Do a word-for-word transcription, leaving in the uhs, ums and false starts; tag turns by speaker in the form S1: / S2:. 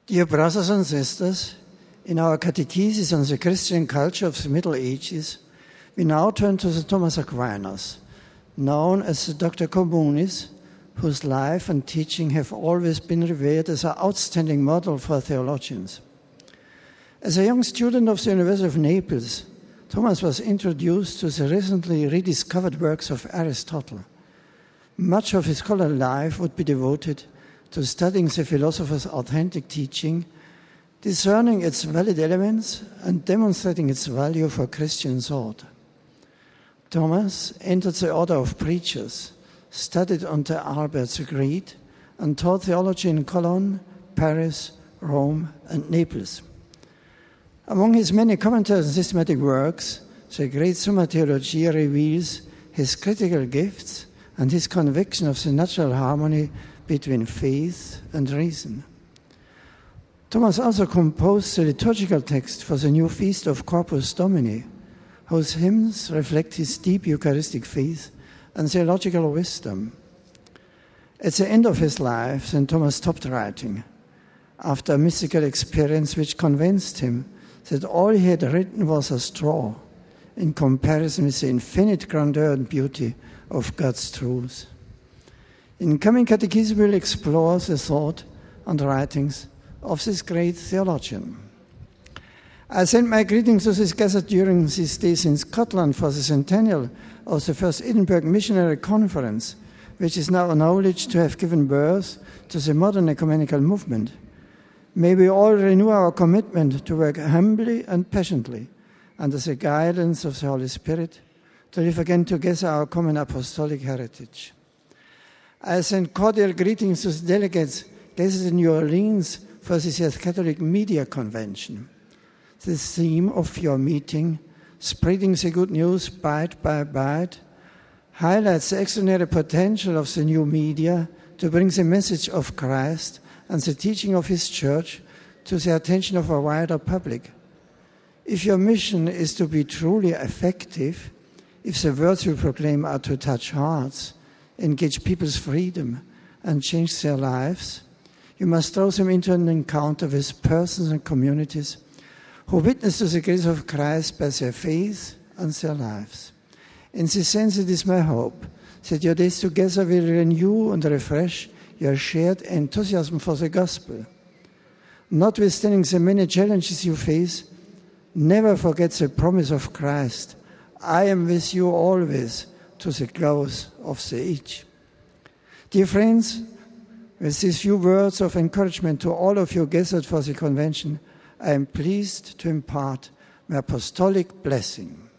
S1: Dear brothers and sisters, in our catechesis on the Christian culture of the Middle Ages, we now turn to Saint Thomas Aquinas, known as the Doctor Communis, whose life and teaching have always been revered as an outstanding model for theologians. As a young student of the University of Naples, Thomas was introduced to the recently rediscovered works of Aristotle. Much of his scholarly life would be devoted to studying the philosopher's authentic teaching, discerning its valid elements, and demonstrating its value for Christian thought. Thomas entered the order of preachers, studied under Albert the Great, and taught theology in Cologne, Paris, Rome, and Naples. Among his many commentaries and systematic works, the great Summa Theologiae reveals his critical gifts and his conviction of the natural harmony between faith and reason. Thomas also composed the liturgical text for the new feast of Corpus Domini, whose hymns reflect his deep Eucharistic faith and theological wisdom. At the end of his life, Saint Thomas stopped writing after a mystical experience which convinced him that all he had written was a straw in comparison with the infinite grandeur and beauty of God's truth. In coming catechesis, we'll explore the thought and writings of this great theologian. I send my greetings to this gathered during these days in Scotland for the centennial of the first Edinburgh Missionary Conference, which is now acknowledged to have given birth to the modern ecumenical movement. May we all renew our commitment to work humbly and passionately under the guidance of the Holy Spirit to live again together our common apostolic heritage. I send cordial greetings to the delegates gathered in New Orleans for this year's Catholic Media Convention. The theme of your meeting, Spreading the Good News Bite by Bite, highlights the extraordinary potential of the new media to bring the message of Christ and the teaching of His Church to the attention of a wider public. If your mission is to be truly effective, if the words you proclaim are to touch hearts, engage people's freedom, and change their lives, you must throw them into an encounter with persons and communities who witness to the grace of Christ by their faith and their lives. In this sense, it is my hope that your days together will renew and refresh your shared enthusiasm for the gospel. Notwithstanding the many challenges you face, never forget the promise of Christ. I am with you always, to the close of the age. Dear friends, with these few words of encouragement to all of you gathered for the convention, I am pleased to impart my apostolic blessing.